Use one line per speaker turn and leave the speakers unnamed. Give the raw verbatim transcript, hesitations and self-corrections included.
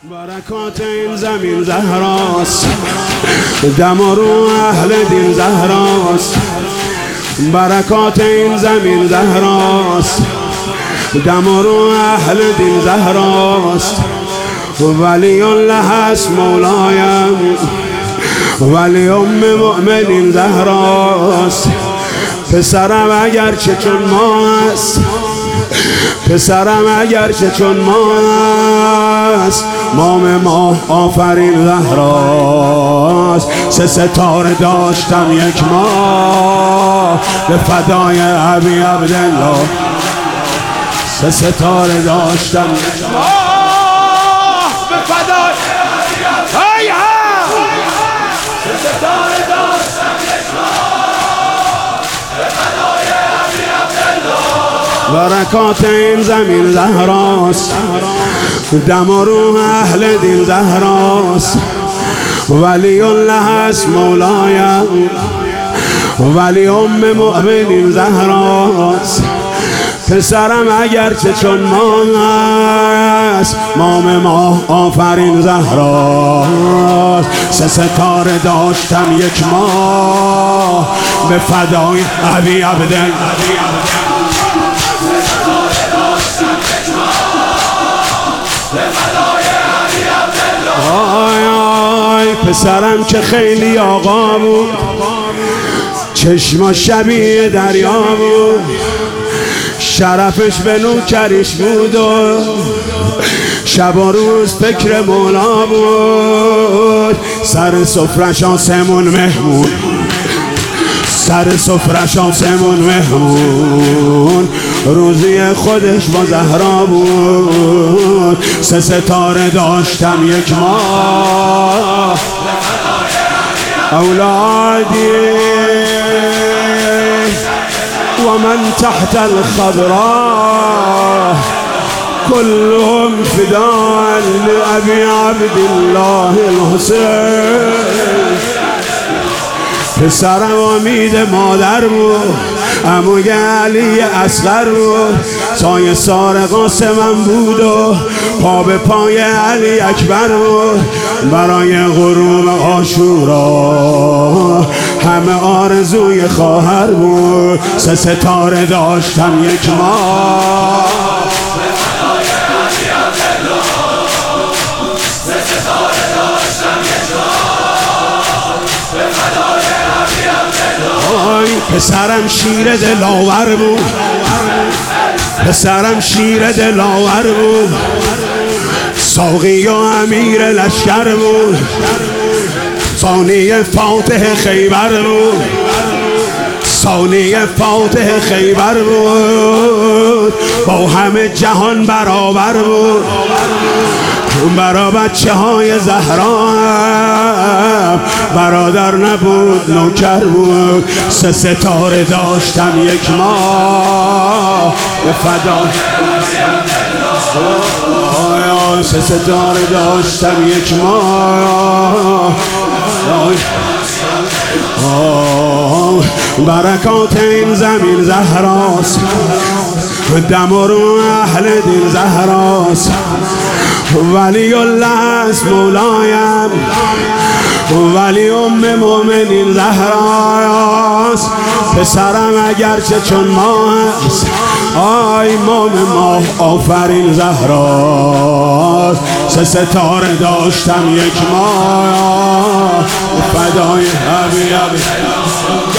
برکات این زمین زهراست، دم و رو اهل دین زهراست. برکات این زمین زهراست، دم و رو اهل دین زهراست. ولی الله است مولایم، ولی ام مؤمنین زهراست. پسرم اگرچه چون ما است، پسرم اگرچه چون ما است، مام ما آفرین زهراست. سه ستاره داشتم یک ماه به فدای ابی عبدالله. سه ستاره داشتم یک ماه به فدای ابی عبدالله. سه ستاره داشتم یک ماه به فدای ابی عبدالله. برکات این زمین زهراست، دم و روح اهل دین زهراست. ولی الله است مولایم، ولی ام مؤمنین زهراست. پسرم اگرچه چون ما است، مام ما آفرین زهراست. سه ستاره داشتم یک ماه به فدای ابی عبدالله. آی آی پسرم که خیلی آقا بود، چشما شبیه دریا بود، شرفش به نوکریش بود و شب و روز فکر مولا بود. سر سفرش آسمون مهمون، سر سفرش آسمون مهمون، روزی خودش با زهرا بود. سه ستاره داشتم یک ماه اولادی و من تحت الخضراء كلهم فداء لأبي عبد الله الحسين. پسرم امید مادر بود، عموی علی اصغر بود، سایه سار قاسمم بود و پا به پای علی اکبر بود. برای غروب عاشورا همه آرزوی خواهر بود. سه ستاره داشتم یک ماه پسرم شیر دلاور بود، پسرم شیر دلاور بود، ساقی و امیر لشکر بود، ثانی فاتح خیبر بود، ثانی فاتح خیبر بود. با همه جهان برابر بود، برا بچه های زهرا برادر نبود نوکر بود. سه ستاره داشتم یک ماه به فدا. سه ستاره داشتم یک ماه. برکات این زمین زهراست، دم و رو اهل دین زهراست. ولی الله است مولایم، ولی ام مؤمنین زهراست. پسرم اگرچه چون ما است، آی مام ما آفرین زهراست. سه ستاره داشتم یک ماه فدای ابی عبدالله.